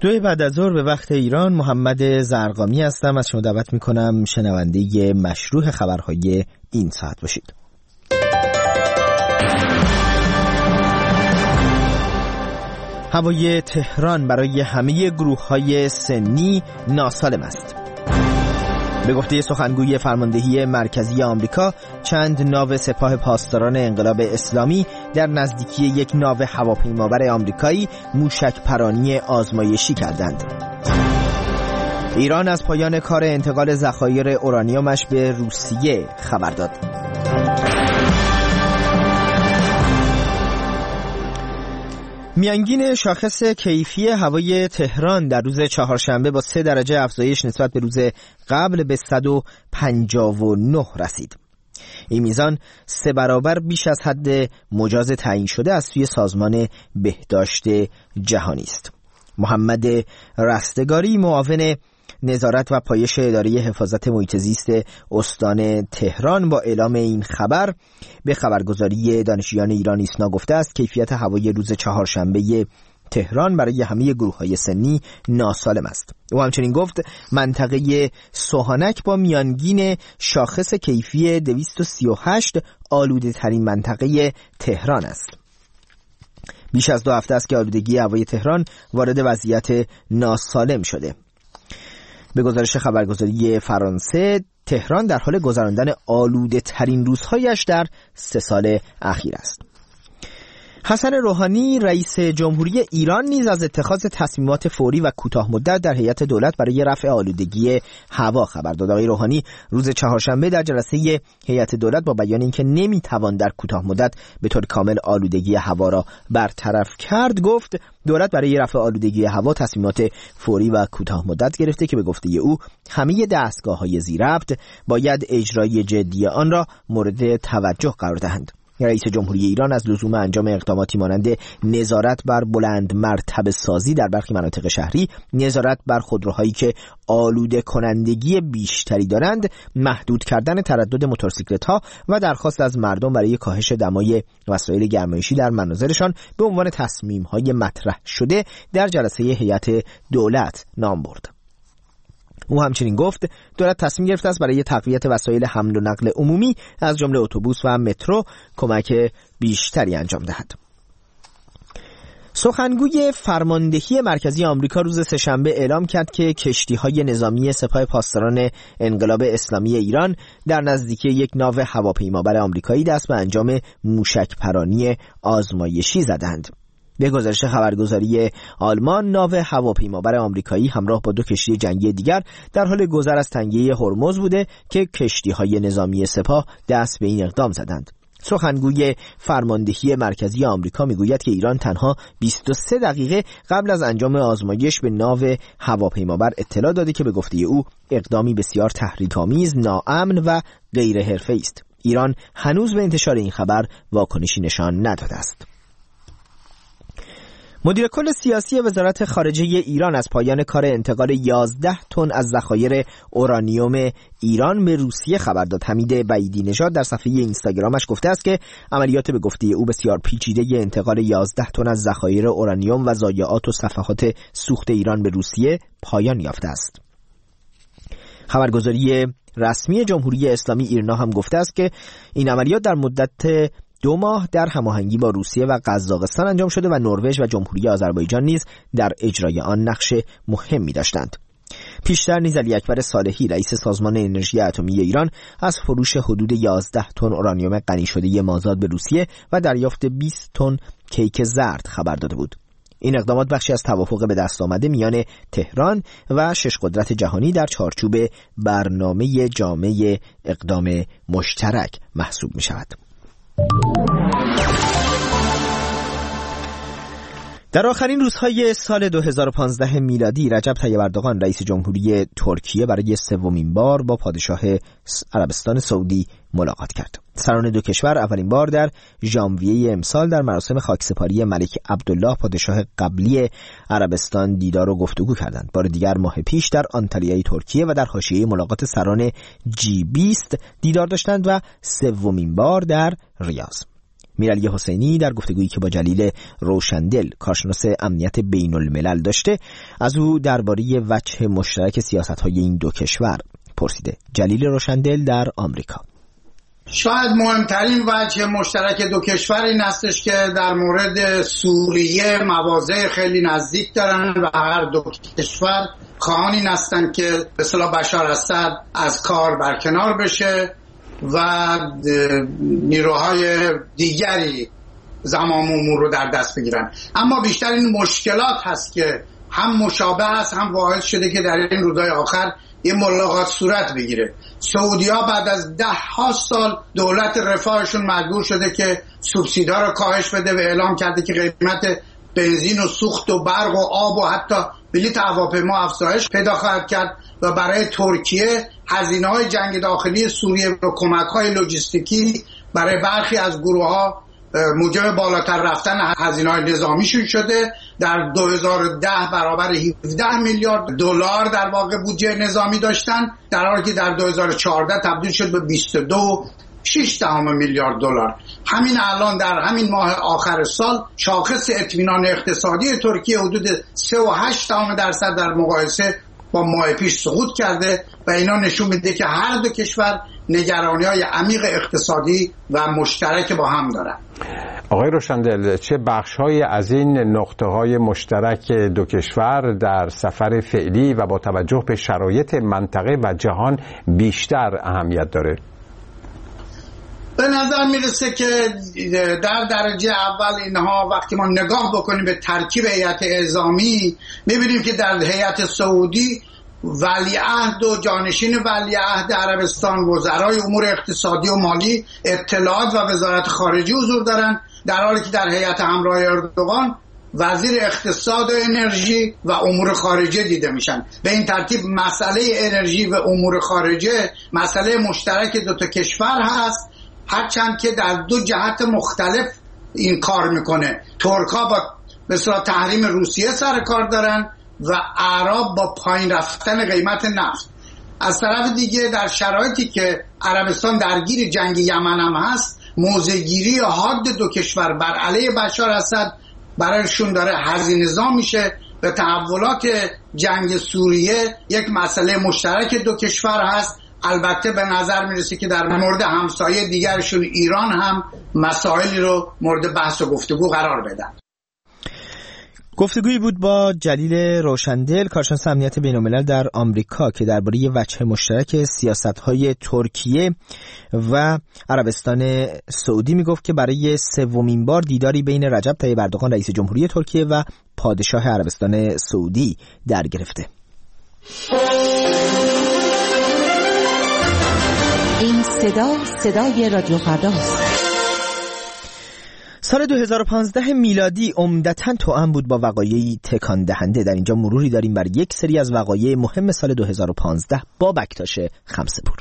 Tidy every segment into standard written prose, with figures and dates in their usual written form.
2 بعد از ظهر به وقت ایران. محمد زرقامی هستم. از شما دعوت میکنم شنونده مشروع خبرهای این ساعت باشید. هوای تهران برای همه گروه‌های سنی ناسالم است. به گفته سخنگوی فرماندهی مرکزی آمریکا، چند ناو سپاه پاسداران انقلاب اسلامی در نزدیکی یک ناو هواپیمابر آمریکایی موشک پرانی آزمایشی کردند. ایران از پایان کار انتقال ذخایر اورانیومش به روسیه خبر داد. میانگین شاخص کیفی هوای تهران در روز چهارشنبه با 3 درجه افزایش نسبت به روز قبل به 159 رسید. این میزان 3 برابر بیش از حد مجاز تعیین شده از سوی سازمان بهداشت جهانی است. محمد رستگاری، معاون نظارت و پایش اداره حفاظت محیط زیست استان تهران، با اعلام این خبر به خبرگزاری دانشجویان ایران ایسنا گفته است کیفیت هوای روز چهارشنبه تهران برای همه گروه‌های سنی ناسالم است. او همچنین گفت منطقه سوهانک با میانگین شاخص کیفی 238 آلوده ترین منطقه تهران است. بیش از 2 هفته است که آلودگی هوای تهران وارد وضعیت ناسالم شده. به گزارش خبرگزاری فرانسه، تهران در حال گذراندن آلوده ترین روزهایش در 3 سال اخیر است. حسن روحانی، رئیس جمهوری ایران، نیز از اتخاذ تصمیمات فوری و کوتاه مدت در هیئت دولت برای رفع آلودگی هوا خبر داد. آقای روحانی روز چهارشنبه در جلسه هیئت دولت با بیان اینکه نمیتوان در کوتاه مدت به طور کامل آلودگی هوا را برطرف کرد، گفت دولت برای رفع آلودگی هوا تصمیمات فوری و کوتاه مدت گرفته که به گفته او همه دستگاه‌های ذی‌ربط باید اجرای جدی آن را مورد توجه قرار دهند. رئیس جمهوری ایران از لزوم انجام اقداماتی مانند نظارت بر بلند مرتبه سازی در برخی مناطق شهری، نظارت بر خودروهایی که آلوده کنندگی بیشتری دارند، محدود کردن تردد موتورسیکلت‌ها و درخواست از مردم برای کاهش دمای وسایل گرمایشی در منازلشان به عنوان تصمیم‌های مطرح شده در جلسه هیئت دولت نام برد. او همچنین گفت دولت تصمیم گرفته است برای تقویت وسایل حمل و نقل عمومی از جمله اتوبوس و مترو کمک بیشتری انجام دهد. سخنگوی فرماندهی مرکزی آمریکا روز سه‌شنبه اعلام کرد که کشتی‌های نظامی سپاه پاسداران انقلاب اسلامی ایران در نزدیکی یک ناو هواپیمابر آمریکایی دست به انجام موشک پرانی آزمایشی زدند. به گزارش خبرگزاری آلمان، ناو هواپیمابر آمریکایی همراه با 2 کشتی جنگی دیگر در حال گذر از تنگه هرمز بوده که کشتی‌های نظامی سپاه دست به این اقدام زدند. سخنگوی فرماندهی مرکزی آمریکا میگوید که ایران تنها 23 دقیقه قبل از انجام آزمایش به ناو هواپیمابر اطلاع داده که به گفته او اقدامی بسیار تحریک‌آمیز، ناامن و غیر حرفه‌ای است. ایران هنوز به انتشار این خبر واکنشی نشان نداده است. مدیر کل سیاسی وزارت خارجه ایران از پایان کار انتقال 11 تن از ذخایر اورانیوم ایران به روسیه خبر داد. حمید بعیدی نژاد در صفحه اینستاگرامش گفته است که عملیات به گفته او بسیار پیچیده انتقال 11 تن از ذخایر اورانیوم و ضایعات و صفحات سوخت ایران به روسیه پایان یافته است. خبرگزاری رسمی جمهوری اسلامی ایرنا هم گفته است که این عملیات در مدت 2 ماه در هماهنگی با روسیه و قزاقستان انجام شده و نروژ و جمهوری آذربایجان نیز در اجرای آن نقش مهمی داشتند. پیشتر نیز علی اکبر صالحی، رئیس سازمان انرژی اتمی ایران، از فروش حدود 11 تن اورانیوم غنی شده مازاد به روسیه و دریافت 20 تن کیک زرد خبر داده بود. این اقدامات بخشی از توافق به دست آمده میان تهران و 6 قدرت جهانی در چارچوب برنامه جامع اقدام مشترک محسوب می شود. در آخرین روزهای سال 2015 میلادی، رجب طیب اردوغان، رئیس جمهوری ترکیه، برای 3مین بار با پادشاه عربستان سعودی ملاقات کرد. سران 2 کشور اولین بار در ژانویه امسال در مراسم خاکسپاری ملک عبدالله پادشاه قبلی عربستان دیدار و گفتگو کردند. بار دیگر ماه پیش در آنتالیای ترکیه و در حاشیه ملاقات سران G20 دیدار داشتند و 3مین بار در ریاض. میرعلی حسینی در گفتگویی که با جلیل روشندل کارشناس امنیت بین الملل داشته از او درباره وجه مشترک سیاست‌های این دو کشور پرسیده. جلیل روشندل در آمریکا: شاید مهمترین وجه مشترک دو کشور این هستش که در مورد سوریه مواضع خیلی نزدیک دارن و هر دو کشور خواهان این هستن که به اصطلاح بشار اسد از کار برکنار بشه و نیروهای دیگری زمام امور رو در دست بگیرن. اما بیشتر این مشکلات هست که هم مشابه هست، هم باعث شده که در این روزهای آخر یه ملاقات صورت بگیره. سعودی‌ها بعد از 10 سال دولت رفاهشون مجبور شده که سوبسیدها رو کاهش بده و اعلام کرده که قیمت بنزین و سوخت و برق و آب و حتی بلیط هواپیما افزایش پیدا خواهد کرد و برای ترکیه هزینه‌های جنگ داخلی سوریه و کمک‌های لوجستیکی برای برخی از گروه‌ها موجب بالاتر رفتن هزینه‌های نظامیشون شده. در 2010 برابر 17 میلیارد دلار در واقع بودجه نظامی داشتن، در حالی که در 2014 تبدیل شد به 22.6 میلیارد دلار. همین الان در همین ماه آخر سال شاخص اطمینان اقتصادی ترکیه حدود 3.8% در مقایسه با ماه پیش سقوط کرده و اینا نشون میده که هر دو کشور نگرانی‌های عمیق اقتصادی و مشترک با هم دارن. آقای روشندل، چه بخش‌هایی از این نقطه‌های مشترک دو کشور در سفر فعلی و با توجه به شرایط منطقه و جهان بیشتر اهمیت داره؟ به نظر میرسه که در درجه اول اینها وقتی ما نگاه بکنیم به ترکیب هیئت اعزامی میبینیم که در هیئت سعودی ولیعهد و جانشین ولیعهد عربستان، وزرای امور اقتصادی و مالی، اطلاعات و وزارت خارجه حضور دارن، در حالی که در هیئت همراه اردوغان وزیر اقتصاد و انرژی و امور خارجه دیده میشن. به این ترتیب مسئله انرژی و امور خارجه مسئله مشترک دو تا کشور هست، هرچند که در دو جهت مختلف این کار میکنه. ترک‌ها با مثلا تحریم روسیه سر کار دارن و اعراب با پایین رفتن قیمت نفت. از طرف دیگه در شرایطی که عربستان درگیر جنگ یمن هم هست، موضع‌گیری حاد دو کشور بر علیه بشار اسد برایشون داره هزینه‌زا میشه و تحولات جنگ سوریه یک مسئله مشترک دو کشور هست. البته به نظر میرسه که در مورد همسایه دیگرشون ایران هم مسائلی رو مورد بحث و گفتگو قرار بدن. گفتگویی بود با جلیل روشندل کارشناس امنیت بین الملل در آمریکا که درباره وجه مشترک سیاست‌های ترکیه و عربستان سعودی میگفت که برای سومین بار دیداری بین رجب طیب اردوغان رئیس جمهوری ترکیه و پادشاه عربستان سعودی در گرفته. این صدای رادیو فرداست. سال 2015 میلادی عمدتاً توأم بود با وقایعی تکان دهنده. در اینجا مروری داریم بر یک سری از وقایع مهم سال 2015 با بکتاش خمسه‌پور.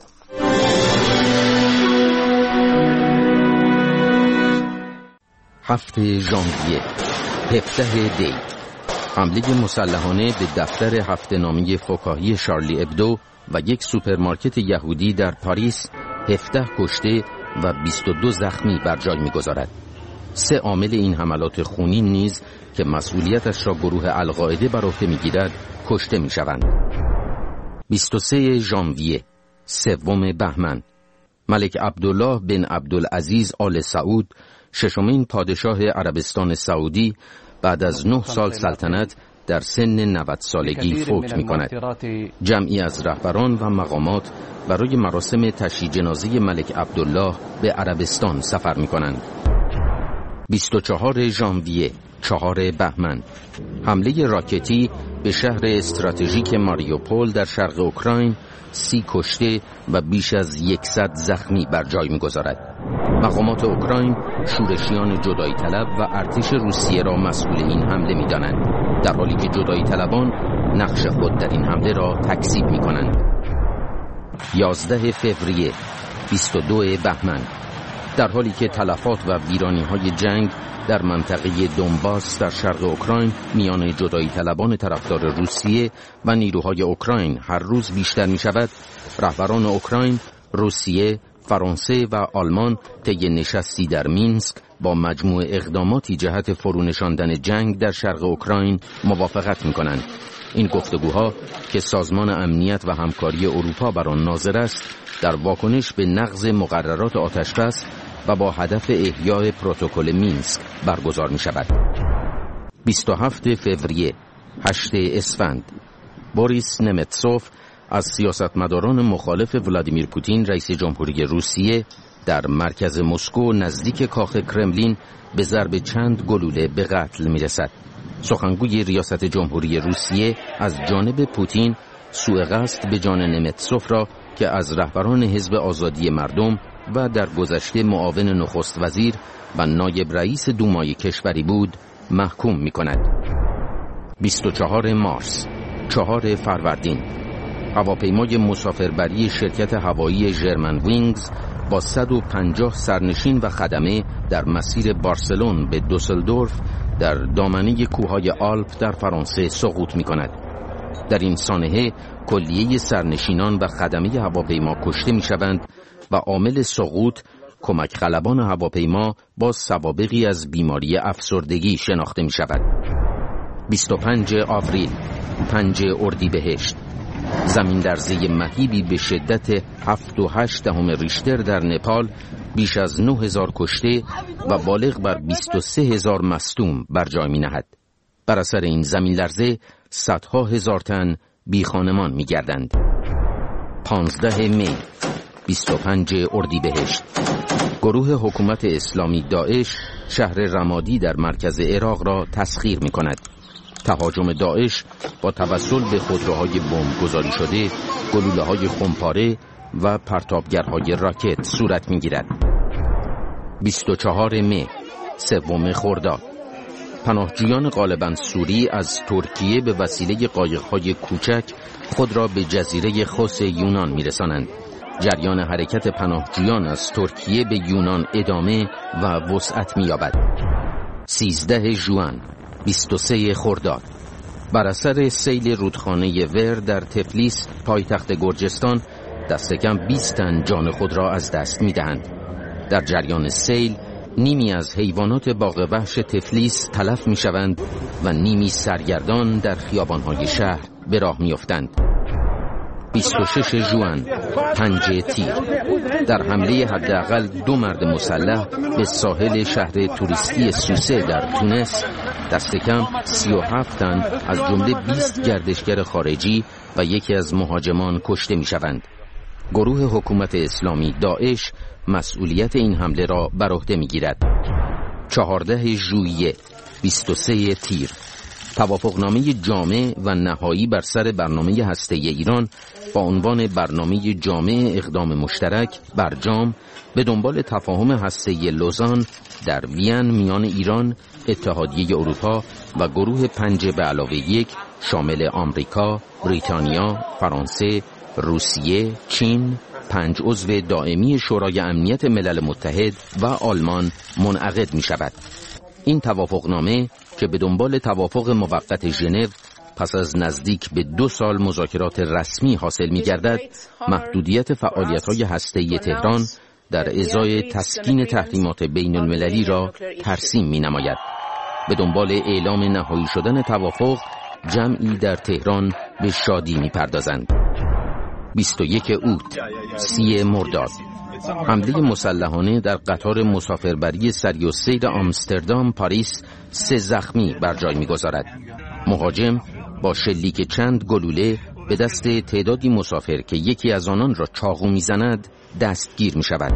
هفته ژانویه 17 دی حمله مسلحانه به دفتر هفته‌نامه فکاهی شارلی ابدو و یک سوپرمارکت یهودی در پاریس 17 کشته و 22 زخمی بر جای می‌گذارد. 3 عامل این حملات خونین نیز که مسئولیتش را گروه القاعده بر عهده می‌گیرد کشته می‌شوند. 23 ژانویه 3 بهمن ملک عبدالله بن عبدالعزیز آل سعود ششمین پادشاه عربستان سعودی بعد از 9 سال سلطنت در سن 90 سالگی فوت می‌کند. جمعی از رهبران و مقامات برای مراسم تشییع جنازه ملک عبدالله به عربستان سفر می‌کنند. 24 ژانویه 4 بهمن حمله راکتی به شهر استراتژیک ماریوپول در شرق اوکراین 30 کشته و بیش از 100 زخمی بر جای می‌گذارد. مقامات اوکراین شورشیان جدایی طلب و ارتش روسیه را مسئول این حمله می‌دانند، در حالی که جدایی طلبان نقش خود در این حمله را تکذیب می‌کنند. 11 فوریه 22 بهمن در حالی که تلفات و ویرانی‌های جنگ در منطقه دونباس در شرق اوکراین میان جدایی طلبان طرفدار روسیه و نیروهای اوکراین هر روز بیشتر می‌شود، رهبران اوکراین، روسیه، فرانسه و آلمان طی نشستی در مینسک با مجموع اقداماتی جهت فرونشاندن جنگ در شرق اوکراین موافقت می‌کنند. این گفتگوها که سازمان امنیت و همکاری اروپا بر آن ناظر است، در واکنش به نقض مقررات آتشبس و با هدف احیای پروتکل مینسک برگزار می‌شود. 27 فوریه 8 اسفند بوریس نمتسوف از سیاستمداران مخالف ولادیمیر پوتین رئیس جمهوری روسیه در مرکز مسکو نزدیک کاخ کرملین به ضرب چند گلوله به قتل می‌رسد. سخنگوی ریاست جمهوری روسیه از جانب پوتین سوء قصد به جان نمتسوف را که از رهبران حزب آزادی مردم و در گذشته معاون نخست وزیر و نایب رئیس دومای کشوری بود محکوم می‌کند. 24 مارس 4 فروردین هواپیمای مسافربری شرکت هوایی ژرمن وینگز با 150 سرنشین و خدمه در مسیر بارسلون به دوسلدورف در دامنه کوههای آلپ در فرانسه سقوط می‌کند. در این سانحه کلیه سرنشینان و خدمه هواپیما کشته می‌شوند و عامل سقوط کمک خلبان هواپیما با سوابقی از بیماری افسردگی شناخته می‌شود. 25 آوریل 5 اردیبهشت زمین لرزه مهیبی به شدت 7.8 ریشتر در نپال بیش از 9000 کشته و بالغ بر 23000 مصدوم بر جای می‌نهد. بر اثر این زمین لرزه صدها هزار تن بی خانمان می‌گردند. 15 می 25 اردیبهشت گروه حکومت اسلامی داعش شهر رمادی در مرکز عراق را تسخیر می‌کند. تهاجم داعش با توسل به خودروهای بمب گذاری شده، گلوله‌های خمپاره و پرتابگرهای راکت صورت می‌گیرد. 24 می 3 خرداد پناهجویان غالباً سوری از ترکیه به وسیله قایق‌های کوچک خود را به جزیره خوس یونان می‌رسانند. جریان حرکت پناهجویان از ترکیه به یونان ادامه و وسعت می‌یابد. 13 ژوئن 23 خرداد بر اثر سیل رودخانه ور در تفلیس پایتخت گرجستان دست کم 20 تن جان خود را از دست می‌دهند. در جریان سیل نیمی از حیوانات باغ وحش تفلیس تلف می‌شوند و نیمی سرگردان در خیابان‌های شهر به راه می‌افتند. 26 ژوئن 5 تیر در حمله حداقل 2 مرد مسلح به ساحل شهر توریستی سوسه در تونس دست کم 37 تن از جمله 20 گردشگر خارجی و یکی از مهاجمان کشته می‌شوند. گروه حکومت اسلامی داعش مسئولیت این حمله را بر عهده می‌گیرد. 14 ژوئیه 23 تیر توافقنامه جامع و نهایی بر سر برنامه هسته ایران با عنوان برنامه جامع اقدام مشترک برجام به دنبال تفاهم هسته لوزان در وین میان ایران، اتحادیه اروپا و گروه 5+1 شامل آمریکا، بریتانیا، فرانسه، روسیه، چین، 5 عضو دائمی شورای امنیت ملل متحد و آلمان منعقد می شود. این توافقنامه که به دنبال توافق موقت ژنو پس از نزدیک به 2 سال مذاکرات رسمی حاصل می گردد، محدودیت فعالیت‌های هسته‌ای تهران در ازای تسکین تحریمات بین المللی را ترسیم می نماید. به دنبال اعلام نهایی شدن توافق جمعی در تهران به شادی می پردازند. 21 اوت 30 مرداد حمله مسلحانه در قطار مسافربری سری السیر آمستردام پاریس 3 زخمی بر جای می‌گذارد. مهاجم با شلیک چند گلوله به دست تعدادی مسافر که یکی از آنان را چاقو می‌زند دستگیر می‌شود.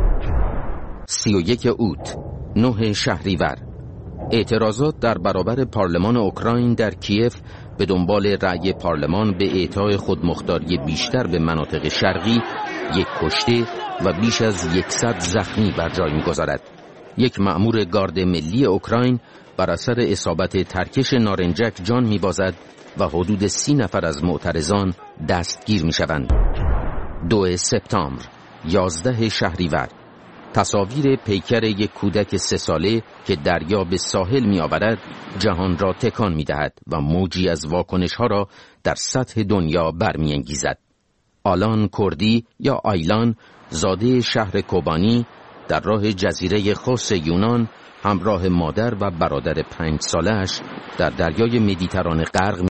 31 اوت 9 شهریور اعتراضات در برابر پارلمان اوکراین در کیف به دنبال رأی پارلمان به اعطای خودمختاری بیشتر به مناطق شرقی 1 کشته و بیش از 100 زخمی بر جای می‌گذارد. یک مأمور گارد ملی اوکراین بر اثر اصابت ترکش نارنجک جان می‌بازد و حدود 30 نفر از معترضان دستگیر می‌شوند. 2 سپتامبر 11 شهریور تصاویر پیکر یک کودک 3 ساله که دریا به ساحل می‌آورد جهان را تکان می‌دهد و موجی از واکنش‌ها را در سطح دنیا برمی‌انگیزد. آلان کردی یا آیلان، زاده شهر کوبانی در راه جزیره خوس یونان همراه مادر و برادر 5 سالش در دریای مدیترانه غرق